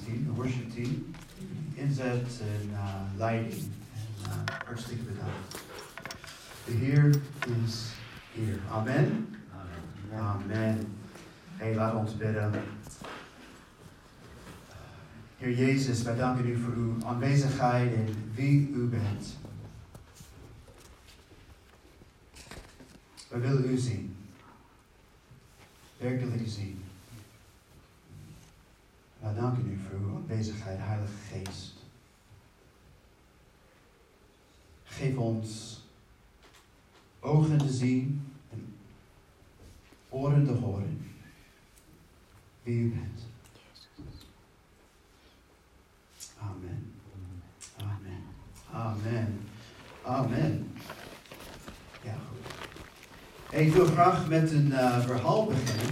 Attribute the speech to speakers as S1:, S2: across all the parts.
S1: team, de worship team. Inzet en leiding. En hartstikke bedankt. De Heer is hier. Amen. Amen. Hey, laat ons bidden. Heer Jezus, wij danken u voor uw aanwezigheid en wie u bent. Wij willen u zien. Werkelijk zien. Wij danken u voor uw aanwezigheid, Heilige Geest. Geef ons ogen te zien en oren te horen wie u bent. Amen. Amen. Amen. Amen. Ja, goed. Ik wil graag met een verhaal beginnen.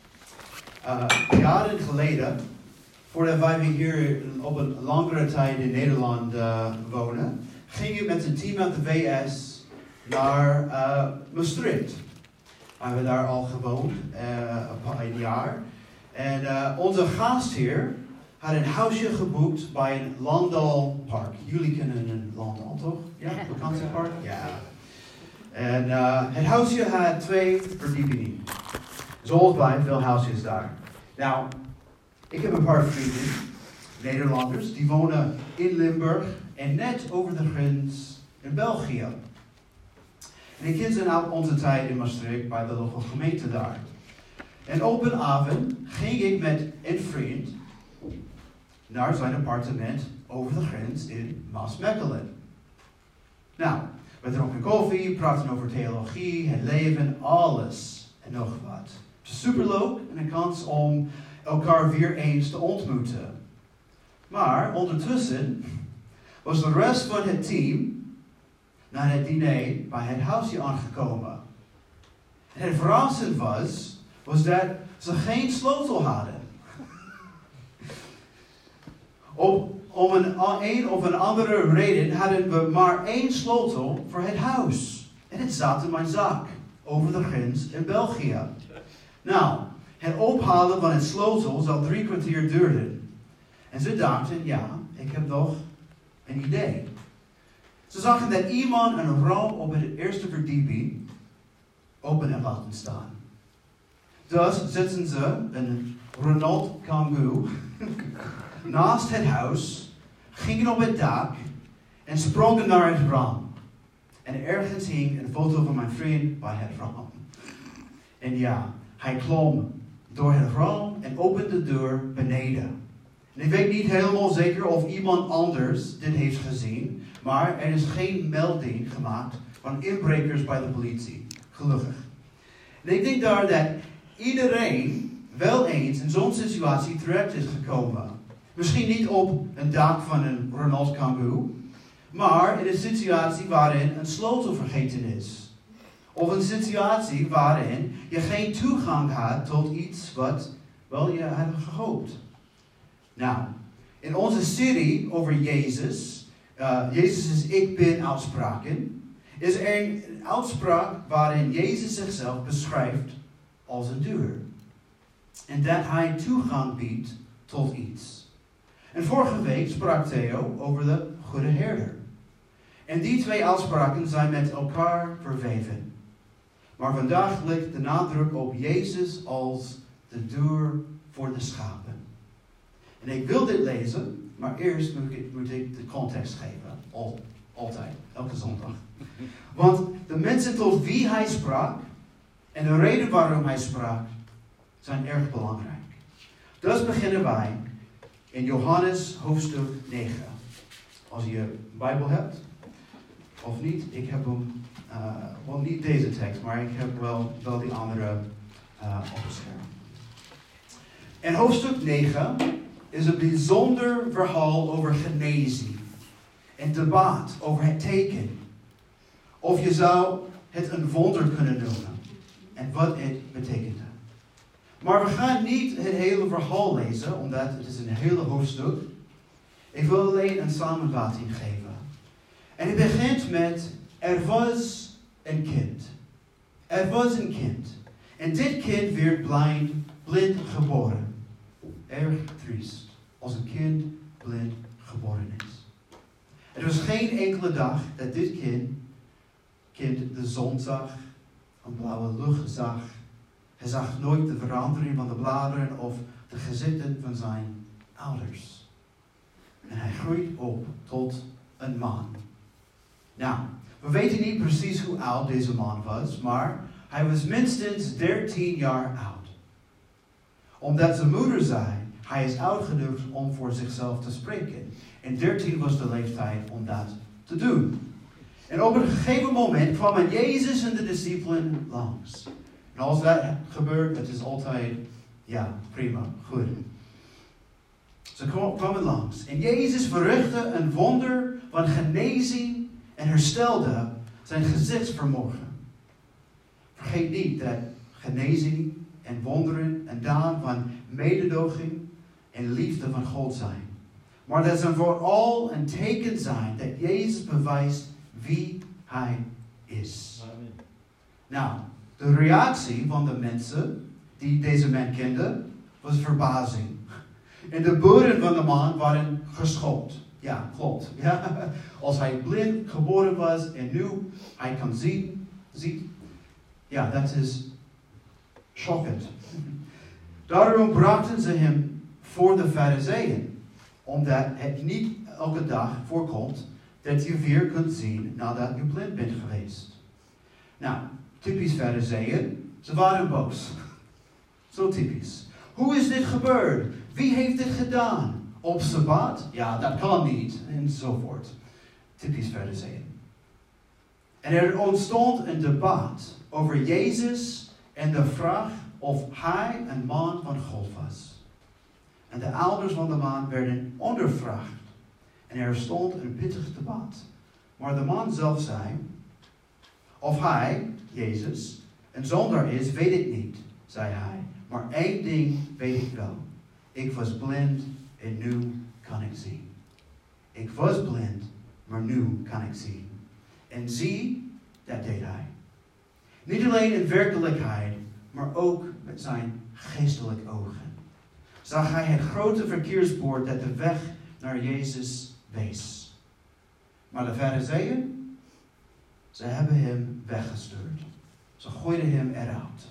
S1: Jaren geleden, voordat wij hier op een langere tijd in Nederland wonen, ging ik met een team uit de VS naar Maastricht. We hebben daar al gewoond, een jaar. En onze gastheer had een huisje geboekt bij een Landalpark. Jullie kennen een Landal, toch? Ja, vakantiepark? Ja. En het huisje had 2 verdiepingen. Zoals bij veel huisjes daar. Nou, ik heb een paar vrienden, Nederlanders, die wonen in Limburg en net over de grens in België. En ik ken ze uit onze tijd in Maastricht bij de lokale gemeente daar. En op een avond ging ik met een vriend naar zijn appartement over de grens in Maasmechelen. Nou, we dronken koffie, praten over theologie, het leven, alles en nog wat. Superleuk en een kans om elkaar weer eens te ontmoeten. Maar ondertussen was de rest van het team na het diner bij het huisje aangekomen. En het verrassend was dat ze geen sleutel hadden. Om een of een andere reden hadden we maar 1 sleutel voor het huis. En het zat in mijn zak over de grens in België. Nou, het ophalen van het sleutel zou 3 kwartier duren. En ze dachten, ja, ik heb nog een idee. Ze zagen dat iemand een raam op de eerste verdieping open en laten staan. Dus zetten ze een Renault Kangoo naast het huis, gingen op het dak en sprongen naar het raam. En ergens hing een foto van mijn vriend bij het raam. En ja, hij klom door het raam en opende de deur beneden. En ik weet niet helemaal zeker of iemand anders dit heeft gezien, maar er is geen melding gemaakt van inbrekers bij de politie. Gelukkig. En ik denk daar dat iedereen wel eens in zo'n situatie terecht is gekomen. Misschien niet op een dak van een Renault Kangoo, maar in een situatie waarin een sleutel vergeten is. Of een situatie waarin je geen toegang had tot iets wat wel je had gehoopt. Nou, in onze serie over Jezus, Jezus is ik ben uitspraken, is er een uitspraak waarin Jezus zichzelf beschrijft als een deur. En dat hij toegang biedt tot iets. En vorige week sprak Theo over de goede herder. En die 2 uitspraken zijn met elkaar verweven. Maar vandaag ligt de nadruk op Jezus als de deur voor de schapen. En ik wil dit lezen, maar eerst moet ik de context geven. Altijd, elke zondag. Want de mensen tot wie hij sprak en de reden waarom hij sprak zijn erg belangrijk. Dus beginnen wij in Johannes hoofdstuk 9. Als je een Bijbel hebt, of niet, ik heb hem, wel niet deze tekst, maar ik heb wel die andere op het scherm. En hoofdstuk 9 is een bijzonder verhaal over genezing. Een debat over het teken. Of je zou het een wonder kunnen noemen. En wat het betekende. Maar we gaan niet het hele verhaal lezen, omdat het is een hele hoofdstuk. Ik wil alleen een samenvatting geven. En het begint met, er was een kind. Er was een kind. En dit kind werd blind geboren. Erg triest. Als een kind geen enkele dag dat dit kind de zon zag, een blauwe lucht zag. Hij zag nooit de verandering van de bladeren of de gezichten van zijn ouders. En hij groeit op tot een man. Nou, we weten niet precies hoe oud deze man was, maar hij was minstens 13 jaar oud. Omdat zijn moeder zei, hij is oud genoeg om voor zichzelf te spreken. En 13 was de leeftijd om dat te doen. En op een gegeven moment kwamen Jezus en de discipelen langs. En als dat gebeurt, het is altijd, ja, prima, goed. Ze kwamen langs. En Jezus verrichtte een wonder van genezing en herstelde zijn gezichtsvermogen. Vergeet niet dat genezing en wonderen een daad van mededoging en liefde van God zijn. Maar dat ze vooral een teken zijn dat Jezus bewijst wie hij is. Amen. Nou, de reactie van de mensen die deze man kenden was verbazing. En de boeren van de man waren geschokt. Ja, klopt. Ja. Als hij blind geboren was en nu hij kan ziet. Ja, dat is schokkend. Daarom brachten ze hem voor de Farizeeën. Omdat het niet elke dag voorkomt dat je weer kunt zien nadat je blind bent geweest. Nou, typisch Farizeeën. Ze waren boos. Zo typisch. Hoe is dit gebeurd? Wie heeft dit gedaan? Op Sabbat? Ja, dat kan niet. Enzovoort. Typisch Farizeeën. En er ontstond een debat over Jezus en de vraag of hij een man van God was. En de ouders van de man werden ondervraagd. En er stond een pittig debat. Maar de man zelf zei, of hij, Jezus, een zondaar is, weet ik niet, zei hij. Maar één ding weet ik wel. Ik was blind en nu kan ik zien. Ik was blind, maar nu kan ik zien. En zie, dat deed hij. Niet alleen in werkelijkheid, maar ook met zijn geestelijke ogen. Zag hij het grote verkeersbord dat de weg naar Jezus wees. Maar de Farizeeën, ze hebben hem weggestuurd. Ze gooiden hem eruit.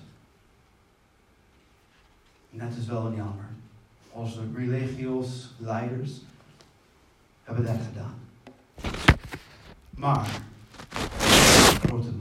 S1: En dat is wel een jammer. Als de religieus leiders hebben dat gedaan. Maar, grote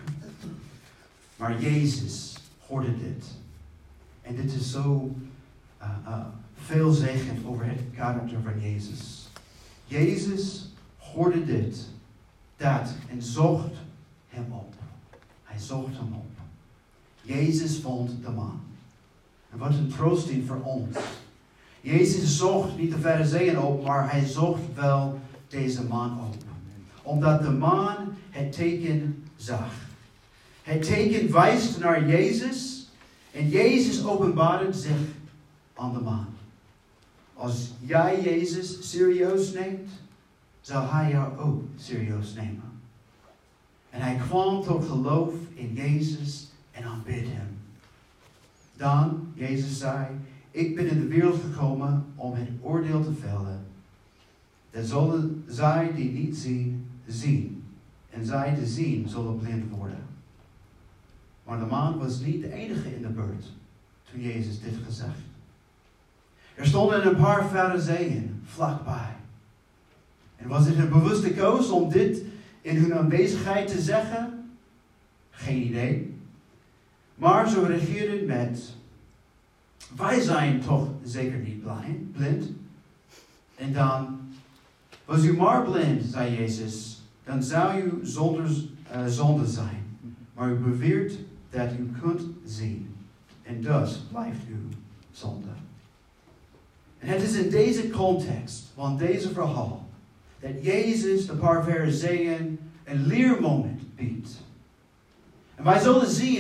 S1: maar Jezus hoorde dit. En dit is zo veelzeggend over het karakter van Jezus. Jezus hoorde dit, dat en zocht hem op. Hij zocht hem op. Jezus vond de man. En wat een troosting voor ons. Jezus zocht niet de Farizeeën op, maar hij zocht wel deze man op. Omdat de man het teken zag. Het teken wijst naar Jezus. En Jezus openbaarde zich aan de man. Als jij Jezus serieus neemt, zal hij jou ook serieus nemen. En hij kwam tot geloof in Jezus en aanbid hem. Dan, Jezus zei, ik ben in de wereld gekomen om het oordeel te vellen. Dat zullen zij die niet zien, zien. En zij die zien, zullen blind worden. Maar de man was niet de enige in de buurt toen Jezus dit gezegd. Er stonden een paar Farizeeën vlakbij. En was het een bewuste keuze om dit in hun aanwezigheid te zeggen? Geen idee. Maar ze reageerden met, wij zijn toch zeker niet blind. En dan, was u maar blind, zei Jezus, dan zou u zonder zonde zijn. Maar u beweert dat u kunt zien. En dus blijft u zonde. En het is in deze context, van deze verhaal, dat Jezus de paar Farizeeën een leermoment biedt. En wij zullen zien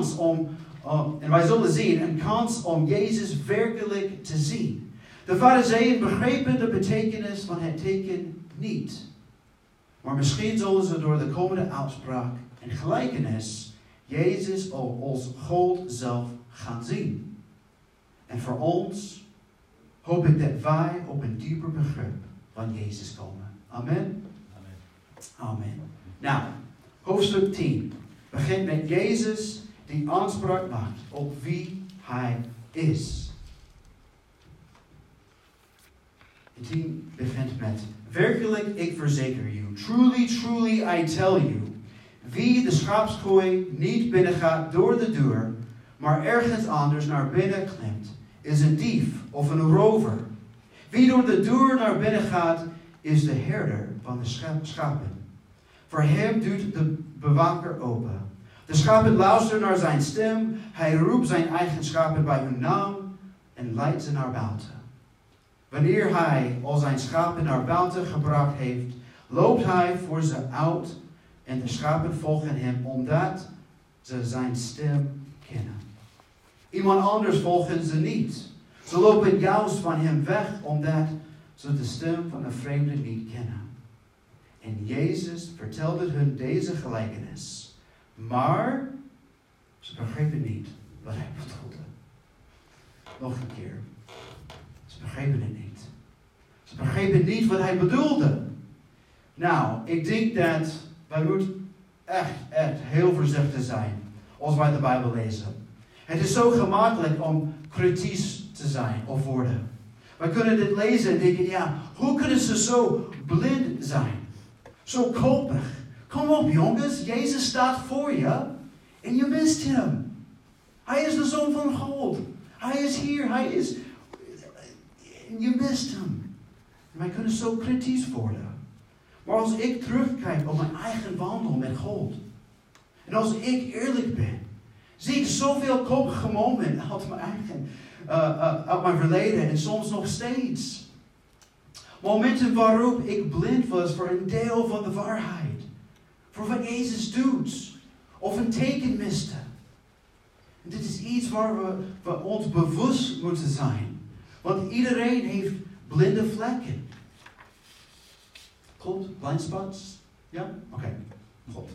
S1: een kans om Jezus werkelijk te zien. De Farizeeën begrepen de betekenis van het teken niet. Maar misschien zullen ze door de komende uitspraak en gelijkenis Jezus als God zelf gaan zien. En voor ons hoop ik dat wij op een dieper begrip van Jezus komen. Amen. Amen. Nou, hoofdstuk 10 begint met Jezus die aanspraak maakt op wie hij is. En 10 begint met: werkelijk, ik verzeker u, truly, truly, I tell you, wie de schaapskooi niet binnengaat door de deur, maar ergens anders naar binnen klimt, is een dief of een rover. Wie door de deur naar binnen gaat, is de herder van de schapen. Voor hem doet de bewaker open. De schapen luisteren naar zijn stem. Hij roept zijn eigen schapen bij hun naam en leidt ze naar buiten. Wanneer hij al zijn schapen naar buiten gebracht heeft, loopt hij voor ze uit en de schapen volgen hem omdat ze zijn stem kennen. Iemand anders volgen ze niet. Ze lopen juist van hem weg omdat ze de stem van een vreemde niet kennen. En Jezus vertelde hun deze gelijkenis. Maar ze begrepen niet wat hij bedoelde. Nog een keer. Ze begrepen het niet. Ze begrepen niet wat hij bedoelde. Nou, ik denk dat wij moeten echt heel voorzichtig zijn als wij de Bijbel lezen. Het is zo gemakkelijk om kritisch te zijn of worden. Wij kunnen dit lezen en denken, ja, hoe kunnen ze zo blind zijn? Zo koppig. Kom op jongens, Jezus staat voor je en je mist hem. Hij is de Zoon van God. Hij is hier, hij is... Je mist hem. En wij kunnen zo kritisch worden. Maar als ik terugkijk op mijn eigen wandel met God. En als ik eerlijk ben. Zie ik zoveel koppige momenten uit mijn eigen... uit mijn verleden en soms nog steeds. Momenten waarop ik blind was voor een deel van de waarheid. Voor wat Jezus doet. Of een teken miste. En dit is iets waar we ons bewust moeten zijn. Want iedereen heeft blinde vlekken. Klopt? Blind spots? Ja? Oké. Goed.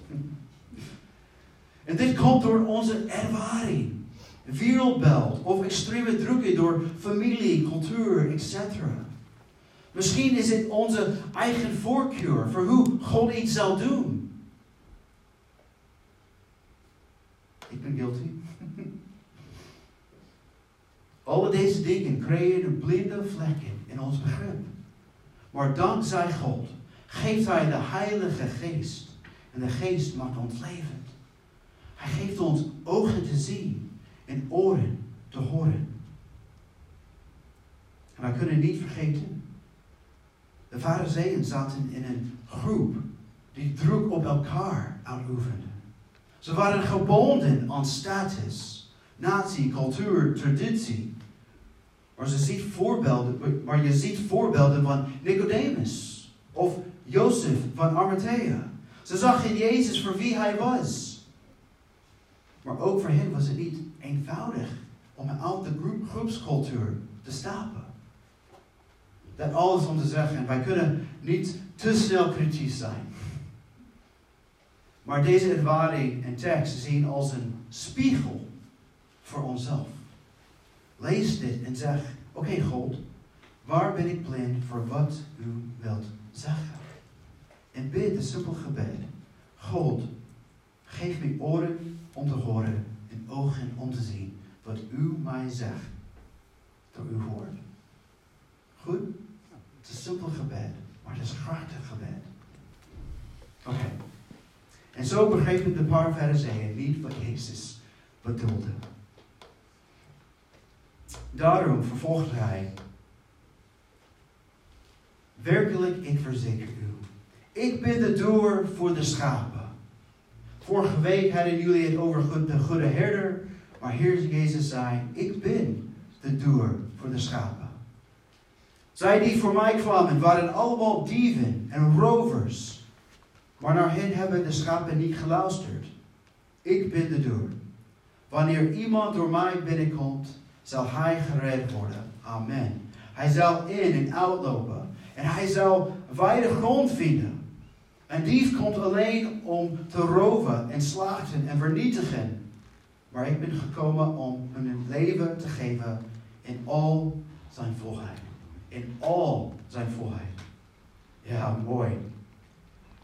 S1: En dit komt door onze ervaring. Wereldbeeld of extreme drukken door familie, cultuur, etc. Misschien is het onze eigen voorkeur voor hoe God iets zal doen. Ik ben guilty. Alle deze dingen creëren blinde vlekken in ons begrip. Maar dankzij God geeft Hij de Heilige Geest. En de Geest maakt ons levend. Hij geeft ons ogen te zien en oren te horen. En wij kunnen niet vergeten. De Farizeeën zaten in een groep die druk op elkaar uitoefende. Ze waren gebonden aan status, natie, cultuur, traditie. Maar je ziet voorbeelden van Nicodemus of Jozef van Arimathea. Ze zag in Jezus voor wie hij was. Maar ook voor hen was het niet eenvoudig om uit de groepscultuur te stappen. Dat alles om te zeggen, wij kunnen niet te snel kritisch zijn. Maar deze ervaring en tekst zien als een spiegel voor onszelf. Lees dit en zeg, oké, God, waar ben ik blind voor wat u wilt zeggen? En bid een simpel gebed. God, geef me oren om te horen en ogen om te zien wat u mij zegt door uw woord. Goed? Het is een simpel gebed, maar het is een krachtig gebed. Oké. En zo begrepen de paar Farizeeën niet wat Jezus bedoelde. Daarom vervolgde hij. Werkelijk, ik verzeker u. Ik ben de deur voor de schapen. Vorige week hadden jullie het over de goede herder. Maar hier Jezus zei, ik ben de deur voor de schapen. Zij die voor mij kwamen waren allemaal dieven en rovers. Maar naar hen hebben de schapen niet geluisterd. Ik ben de deur. Wanneer iemand door mij binnenkomt, zal hij gered worden. Amen. Hij zal in en uitlopen. En hij zal wijde grond vinden. Een dief komt alleen om te roven en slachten en vernietigen. Maar ik ben gekomen om hun een leven te geven in al zijn volheid. In al zijn volheid. Ja, mooi.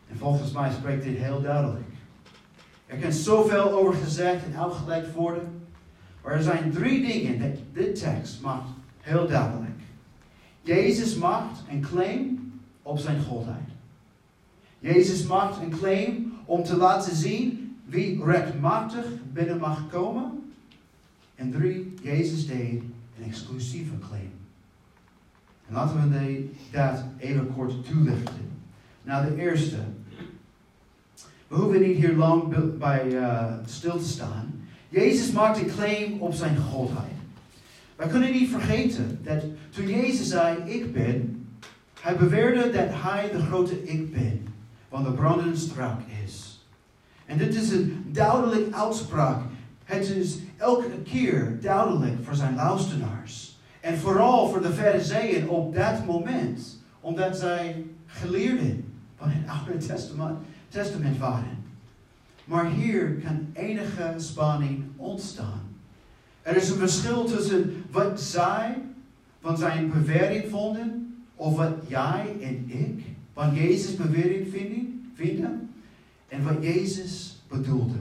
S1: En volgens mij spreekt dit heel duidelijk. Er kan zoveel over gezegd en uitgelegd worden. Maar er zijn 3 dingen dat dit tekst maakt heel duidelijk. Jezus maakt een claim op zijn godheid. Jezus maakt een claim om te laten zien wie rechtmatig binnen mag komen. En 3, Jezus deed een exclusieve claim. En laten we dat even kort toelichten. Nou, de eerste. We hoeven niet hier lang bij stil te staan. Jezus maakt een claim op zijn godheid. Wij kunnen niet vergeten dat toen Jezus zei, ik ben, hij beweerde dat hij de grote ik ben, van de brandende strak is. En dit is een duidelijke uitspraak. Het is elke keer duidelijk voor zijn luisteraars. En vooral voor de Farizeeën op dat moment. Omdat zij geleerden van het Oude Testament waren. Maar hier kan enige spanning ontstaan. Er is een verschil tussen wat zij van zijn bewering vonden. Of wat jij en ik van Jezus' bewering vinden. En wat Jezus bedoelde.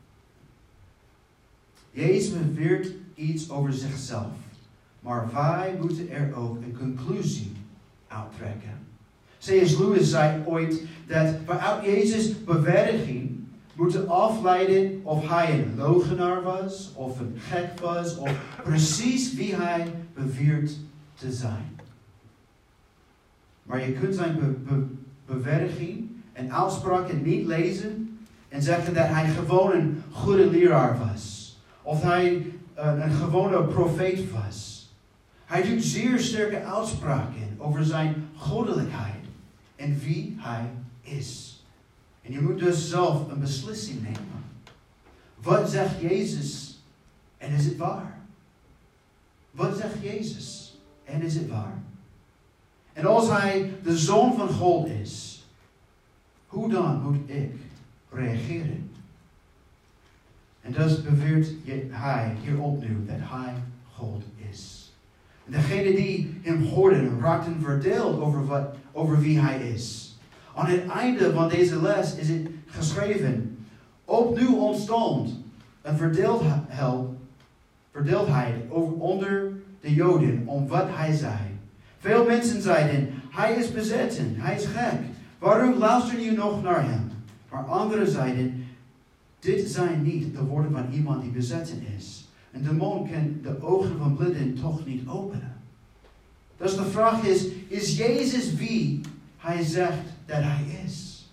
S1: Jezus beweert iets over zichzelf. Maar wij moeten er ook een conclusie uittrekken. C.S. Lewis zei ooit dat vanuit Jezus' bewering moeten afleiden of hij een leugenaar was, of een gek was, of precies wie hij beweert te zijn. Maar je kunt zijn beweging en uitspraken niet lezen en zeggen dat hij gewoon een goede leraar was. Of hij een gewone profeet was. Hij doet zeer sterke uitspraken over zijn goddelijkheid en wie hij is. En je moet dus zelf een beslissing nemen. Wat zegt Jezus en is het waar? Wat zegt Jezus en is het waar? En als hij de Zoon van God is, hoe dan moet ik reageren? En dus beweert hij hier opnieuw dat hij God is. En degenen die hem hoorden raakten verdeeld over wie hij is. Aan het einde van deze les is het geschreven. Opnieuw ontstond een verdeeldheid onder de Joden om wat hij zei. Veel mensen zeiden, hij is bezetten, hij is gek. Waarom luister je nog naar hem? Maar anderen zeiden, dit zijn niet de woorden van iemand die bezetten is. Een demon kan de ogen van blinden toch niet openen. Dus de vraag is Jezus wie hij zegt dat hij is?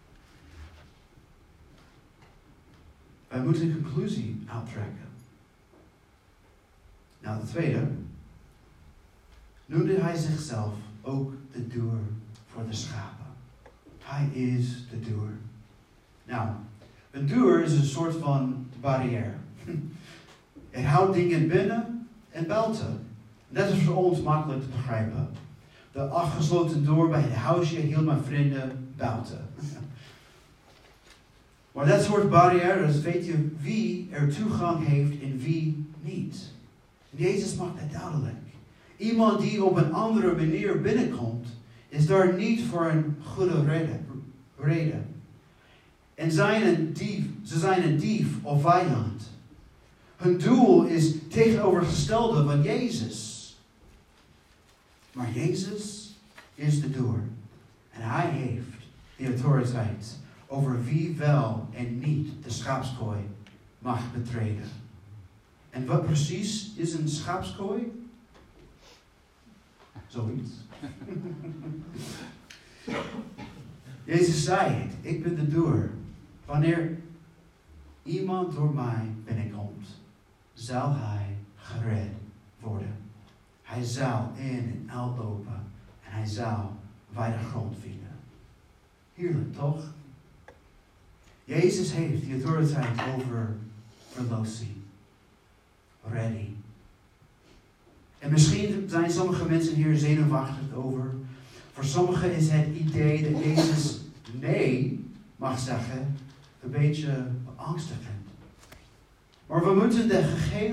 S1: Wij moeten een conclusie uittrekken. Nou, de tweede. Noemde hij zichzelf ook de doer voor de schapen. Hij is de doer. Nou, een doer is een soort van barrière. Het houdt dingen binnen en buiten. Dat is voor ons makkelijk te begrijpen. De afgesloten deur bij het huisje hield mijn vrienden buiten. Maar dat soort barrières weet je wie er toegang heeft en wie niet. Jezus maakt dat duidelijk. Iemand die op een andere manier binnenkomt, is daar niet voor een goede reden. En ze zijn een dief of vijand. Hun doel is tegenovergestelde van Jezus. Maar Jezus is de doer. En hij heeft de autoriteit over wie wel en niet de schaapskooi mag betreden. En wat precies is een schaapskooi? Zoiets. Jezus zei het, ik ben de doer. Wanneer iemand door mij binnenkomt, zal hij gered worden. Hij zal in en uitlopen en hij zal weinig grond vinden. Heerlijk, toch? Jezus heeft die autoriteit over verlossing. Ready. En misschien zijn sommige mensen hier zenuwachtig over. Voor sommigen is het idee dat Jezus nee mag zeggen een beetje beangstigend. Maar we moeten de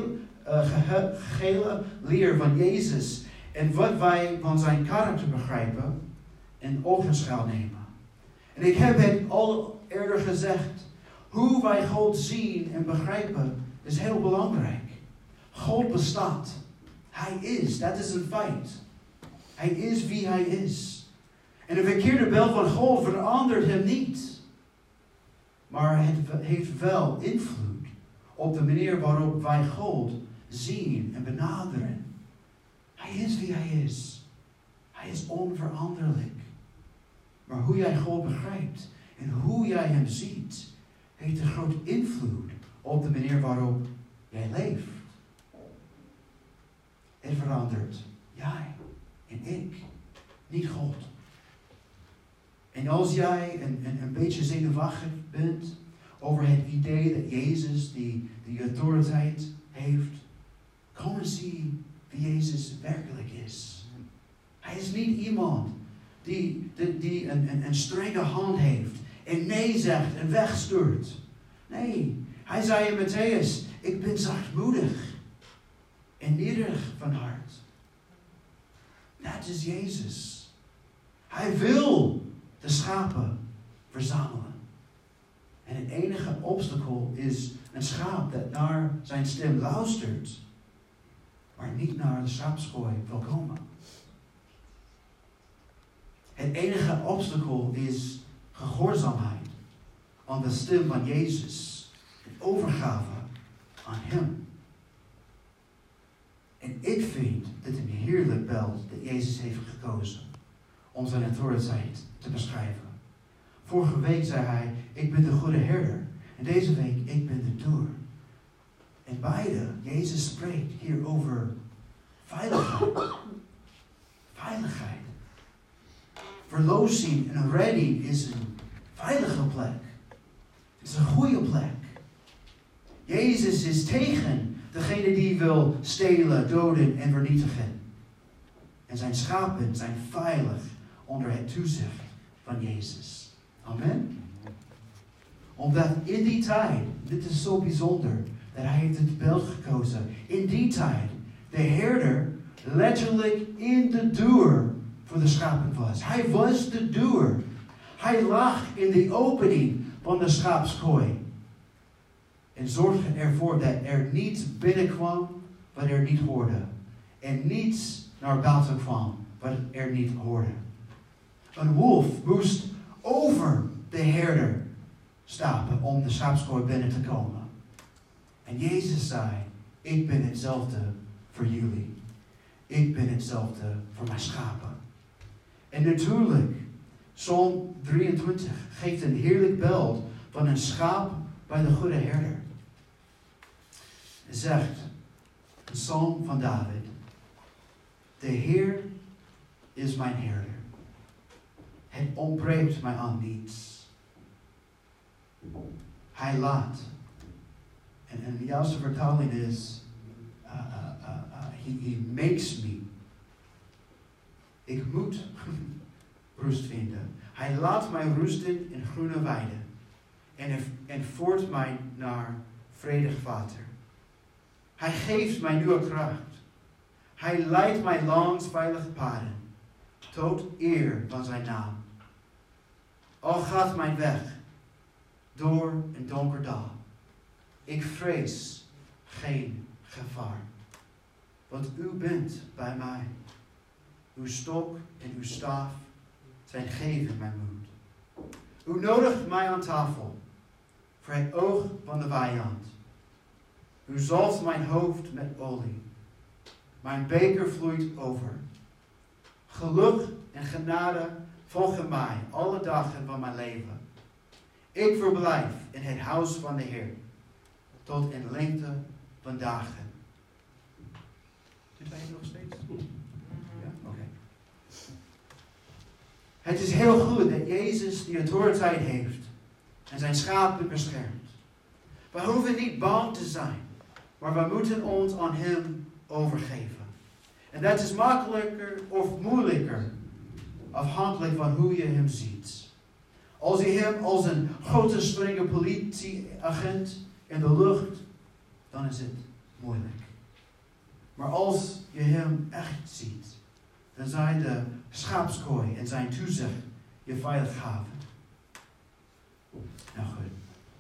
S1: gehele leer van Jezus en wat wij van zijn karakter begrijpen in ogenschouw nemen. En ik heb het al eerder gezegd. Hoe wij God zien en begrijpen is heel belangrijk. God bestaat. Hij is. Dat is een feit. Hij is wie hij is. En de verkeerde beeld van God verandert hem niet. Maar het heeft wel invloed op de manier waarop wij God zien en benaderen. Hij is wie hij is. Hij is onveranderlijk. Maar hoe jij God begrijpt en hoe jij hem ziet, heeft een groot invloed op de manier waarop jij leeft. Het verandert jij en ik, niet God. En als jij een beetje zenuwachtig bent over het idee dat Jezus die autoriteit heeft, kom en zie wie Jezus werkelijk is. Hij is niet iemand die een strenge hand heeft en nee zegt en wegstuurt. Nee, hij zei in Matthäus, ik ben zachtmoedig en nederig van hart. Dat is Jezus. Hij wil de schapen verzamelen. En het enige obstakel is een schaap dat naar zijn stem luistert, maar niet naar de schaapskooi wil komen. Het enige obstakel is gehoorzaamheid aan de stem van Jezus en overgave aan hem. En ik vind dit een heerlijk beeld dat Jezus heeft gekozen om zijn autoriteit te beschrijven. Vorige week zei hij, ik ben de goede herder. En deze week, ik ben de doer. En beide, Jezus spreekt hier over veiligheid. Veiligheid. Verlossing en redding is een veilige plek. Het is een goede plek. Jezus is tegen degene die wil stelen, doden en vernietigen. En zijn schapen zijn veilig onder het toezicht van Jezus. Amen. Omdat in die tijd, dit is zo bijzonder, dat hij heeft het beeld gekozen. In die tijd, de herder letterlijk in de deur voor de schapen was. Hij was de deur. Hij lag in de opening van de schaapskooi. En zorgde ervoor dat er niets binnenkwam wat er niet hoorde. En niets naar buiten kwam wat er niet hoorde. Een wolf moest over de herder stappen om de schaapskooi binnen te komen. En Jezus zei, ik ben hetzelfde voor jullie. Ik ben hetzelfde voor mijn schapen. En natuurlijk, Psalm 23 geeft een heerlijk beeld van een schaap bij de goede herder. Het zegt, een psalm van David, de Heer is mijn herder. Het ontbreekt mij aan niets. Hij laat. En de juiste vertaling is, he makes me. Ik moet rust vinden. Hij laat mij rusten in groene weiden. En voert mij naar vredig water. Hij geeft mij nieuwe kracht. Hij leidt mij langs veilige paden. Tot eer van zijn naam. Al gaat mijn weg door een donker dal. Ik vrees geen gevaar. Want u bent bij mij. Uw stok en uw staf zijn geven mijn moed. U nodigt mij aan tafel voor het oog van de vijand. U zalft mijn hoofd met olie. Mijn beker vloeit over. Geluk en genade volgen mij alle dagen van mijn leven. Ik verblijf in het huis van de Heer tot in lengte van dagen. Zit wij hier nog steeds? Ja, oké. Het is heel goed dat Jezus die autoriteit heeft en zijn schapen beschermt. We hoeven niet bang te zijn, maar we moeten ons aan hem overgeven. En dat is makkelijker of moeilijker, afhankelijk van hoe je hem ziet. Als je hem als een grote strenge politieagent in de lucht, dan is het moeilijk. Maar als je hem echt ziet, dan zijn de schaapskooi en zijn toezicht je veilig haven. Nou goed.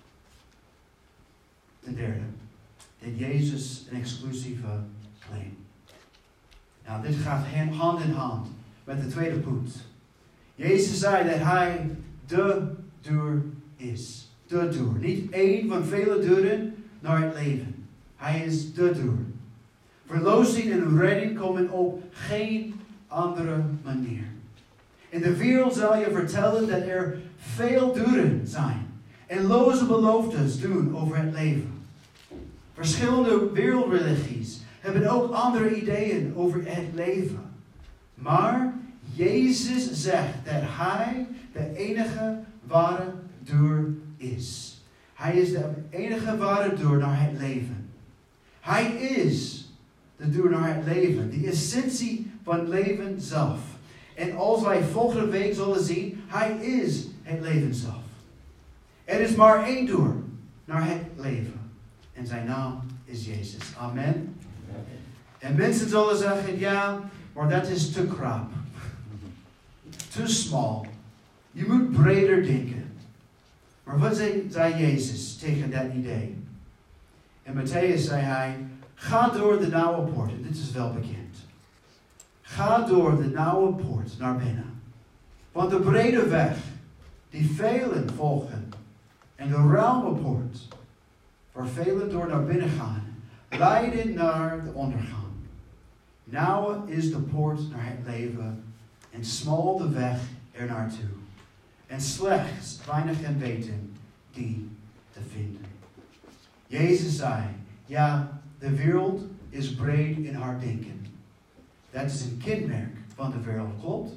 S1: Ten derde. Deed Jezus een exclusieve claim. Nou, dit gaat hand in hand met de tweede punt. Jezus zei dat hij de deur is. De deur. Niet één van vele deuren naar het leven. Hij is de deur. Verlossing en redding komen op geen andere manier. In de wereld zal je vertellen dat er veel deuren zijn. En loze beloftes doen over het leven. Verschillende wereldreligies hebben ook andere ideeën over het leven. Maar Jezus zegt dat hij de enige ware deur is. Hij is de enige ware deur naar het leven. Hij is de deur naar het leven. De essentie van het leven zelf. En als wij volgende week zullen zien, hij is het leven zelf. Er is maar één deur naar het leven. En zijn naam is Jezus. Amen. En mensen zullen zeggen, ja, maar dat is te krap. Te smal. Je moet breder denken. Maar wat zei Jezus tegen dat idee? In Matthäus zei hij, ga door de nauwe poort. En dit is wel bekend. Ga door de nauwe poort naar binnen. Want de brede weg, die velen volgen, en de ruime poort, waar velen door naar binnen gaan, leiden naar de ondergang. Nauwe is de poort naar het leven, en smal de weg er naartoe. En slechts weinigen weten die te vinden. Jezus zei, ja, de wereld is breed in haar denken. Dat is een kenmerk van de wereld, klopt?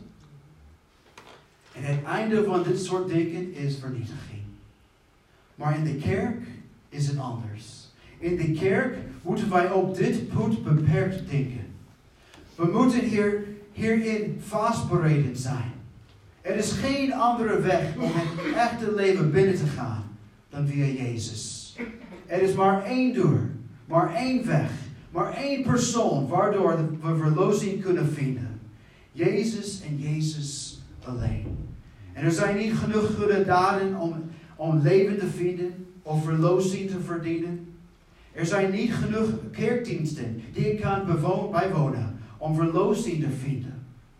S1: En het einde van dit soort denken is vernietiging. Maar in de kerk is het anders. In de kerk moeten wij op dit punt beperkt denken. We moeten hierin vastberaden zijn. Er is geen andere weg om het echte leven binnen te gaan dan via Jezus. Er is maar één deur, maar één weg, maar één persoon waardoor we verlossing kunnen vinden. Jezus en Jezus alleen. En er zijn niet genoeg goede daden om leven te vinden of verlossing te verdienen. Er zijn niet genoeg kerkdiensten die ik kan bijwonen om verlossing te vinden.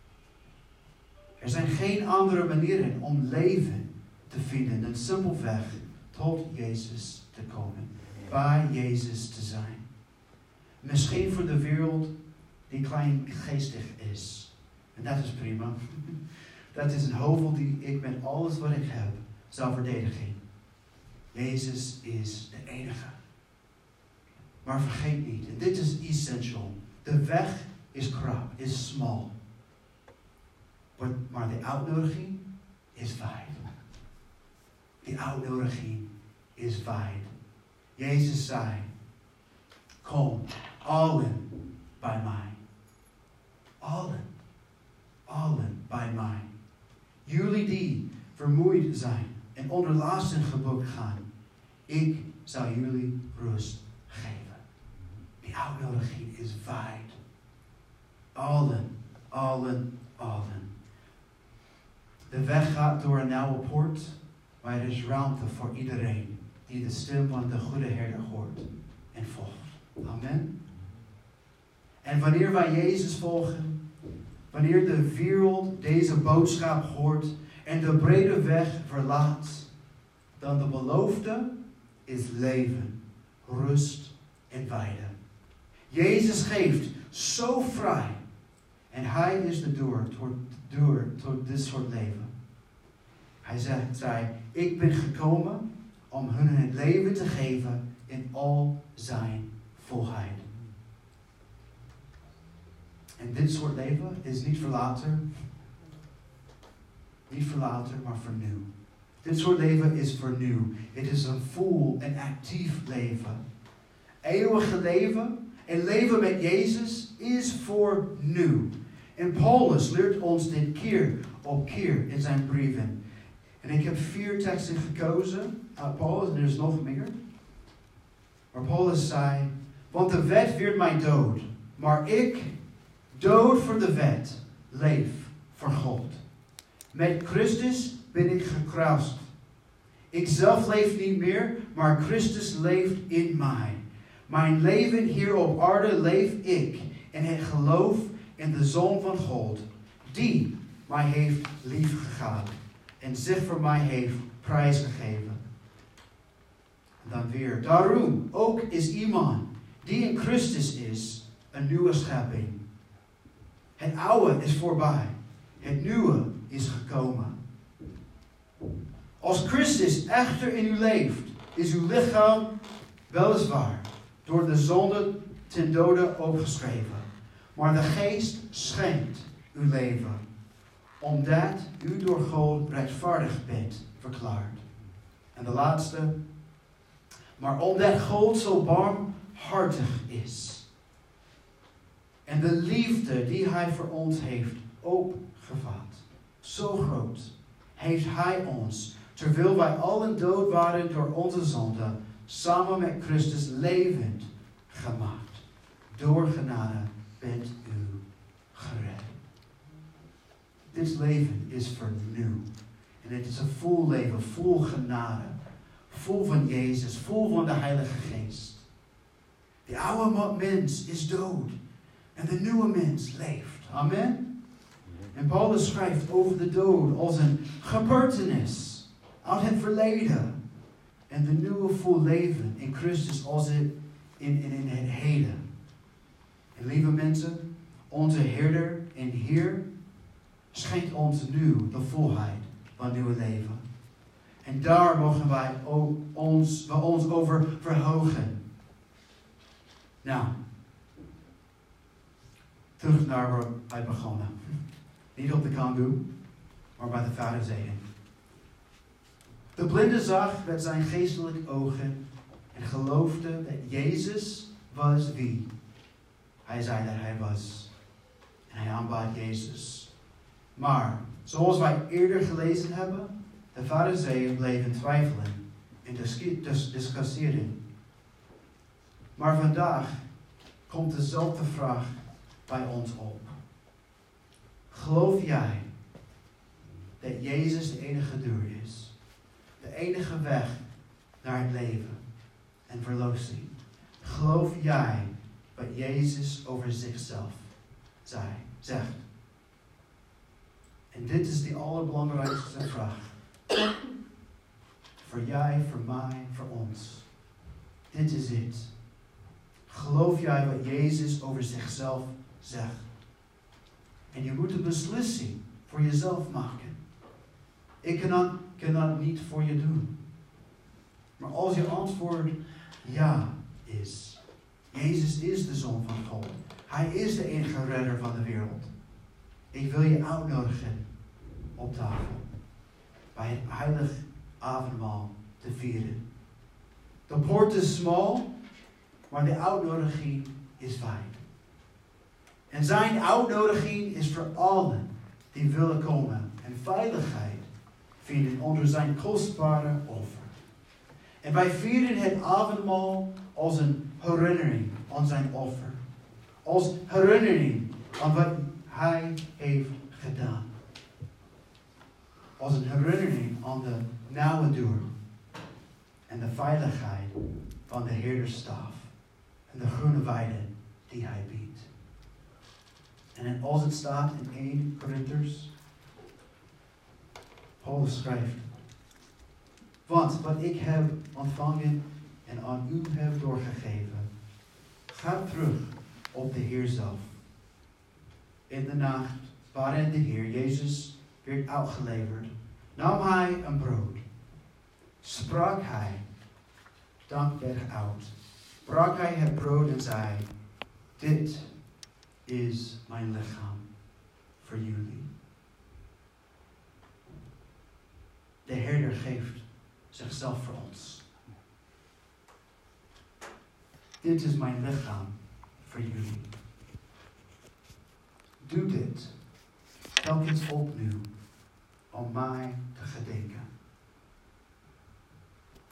S1: Er zijn geen andere manieren om leven te vinden dan simpelweg tot Jezus te komen. Bij Jezus te zijn. Misschien voor de wereld die kleingeestig is. En dat is prima. Dat is een hovel die ik met alles wat ik heb zou verdedigen. Jezus is de enige. Maar vergeet niet, en dit is essential. De weg is krap, is smal. Maar de uitnodiging is wijd. Die uitnodiging is wijd. Jezus zei, kom allen bij mij. Allen bij mij. Jullie die vermoeid zijn en onder lasten gebukt gaan. Ik zal jullie rust geven. Die uitnodiging is wijd. Allen. De weg gaat door een nauwe poort, maar er is ruimte voor iedereen die de stem van de goede herder hoort en volgt. Amen. En wanneer wij Jezus volgen, wanneer de wereld deze boodschap hoort en de brede weg verlaat, dan de belofte is leven, rust en weide. Jezus geeft zo vrij en hij is de deur tot dit soort leven. Hij zei, ik ben gekomen om hun het leven te geven in al zijn volheid. En dit soort leven is niet voor later. Niet voor later, maar voor nu. Dit soort leven is voor nu. Het is een vol en actief leven. Eeuwige leven en leven met Jezus is voor nu. En Paulus leert ons dit keer op keer in zijn brieven. En ik heb 4 teksten gekozen uit Paulus en er is nog meer. Maar Paulus zei, want de wet weert mij dood. Maar ik, dood voor de wet, leef voor God. Met Christus ben ik gekruisigd. Ik zelf leef niet meer, maar Christus leeft in mij. Mijn leven hier op aarde leef ik in het geloof in de Zoon van God, die mij heeft liefgehad en zich voor mij heeft prijsgegeven. En dan weer, daarom ook is iemand die in Christus is, een nieuwe schepping. Het oude is voorbij, het nieuwe is gekomen. Als Christus echter in u leeft, is uw lichaam weliswaar door de zonde ten dode opgeschreven. Maar de geest schenkt uw leven, omdat u door God rechtvaardig bent verklaard. En de laatste. Maar omdat God zo barmhartig is. En de liefde die hij voor ons heeft opgevat. Zo groot heeft hij ons, terwijl wij allen dood waren door onze zonde, samen met Christus levend gemaakt. Door genade bent u gered. Dit leven is vernieuwd. En het is een vol leven, vol genade. Vol van Jezus, vol van de Heilige Geest. De oude mens is dood. En de nieuwe mens leeft. Amen. En Paulus schrijft over de dood als een gebeurtenis uit het verleden. En de nieuwe vol leven in Christus als in het heden. En lieve mensen, onze herder en Heer schenkt ons nu de volheid van nieuwe leven. En daar mogen wij ons over verhogen. Nou, terug naar waar wij begonnen. Niet op de kangoe, maar bij de Farizeeën. De blinde zag met zijn geestelijke ogen en geloofde dat Jezus was wie hij zei dat hij was. En hij aanbad Jezus. Maar, zoals wij eerder gelezen hebben, de Farizeeën bleven twijfelen en discussiëren. Maar vandaag komt dezelfde vraag bij ons op. Geloof jij dat Jezus de enige deur is? De enige weg naar het leven en verlossing? Geloof jij wat Jezus over zichzelf zegt? En dit is de allerbelangrijkste vraag. Voor jij, voor mij, voor ons. Dit is het. Geloof jij wat Jezus over zichzelf zegt? En je moet een beslissing voor jezelf maken. Ik kan dat niet voor je doen. Maar als je antwoord ja is. Jezus is de Zoon van God. Hij is de enige redder van de wereld. Ik wil je uitnodigen op tafel. Bij het heilig avondmaal te vieren. De poort is smal, maar de uitnodiging is wijd. En zijn uitnodiging is voor allen die willen komen en veiligheid vinden onder zijn kostbare offer. En wij vieren het avondmaal als een herinnering aan zijn offer. Als herinnering aan wat hij heeft gedaan. Als een herinnering aan de nauwe deur en de veiligheid van de herderstaf en de groene weide die hij biedt. En als het staat in 1 Korinters, Paulus schrijft, want wat ik heb ontvangen en aan u heb doorgegeven, gaat terug op de Heer zelf. In de nacht waarin de Heer Jezus werd uitgeleverd, nam hij een brood. Sprak hij, dankbaar uit, brak hij het brood en zei, dit is mijn lichaam voor jullie. De herder geeft zichzelf voor ons. Dit is mijn lichaam voor jullie. Doe dit telkens opnieuw om mij te gedenken.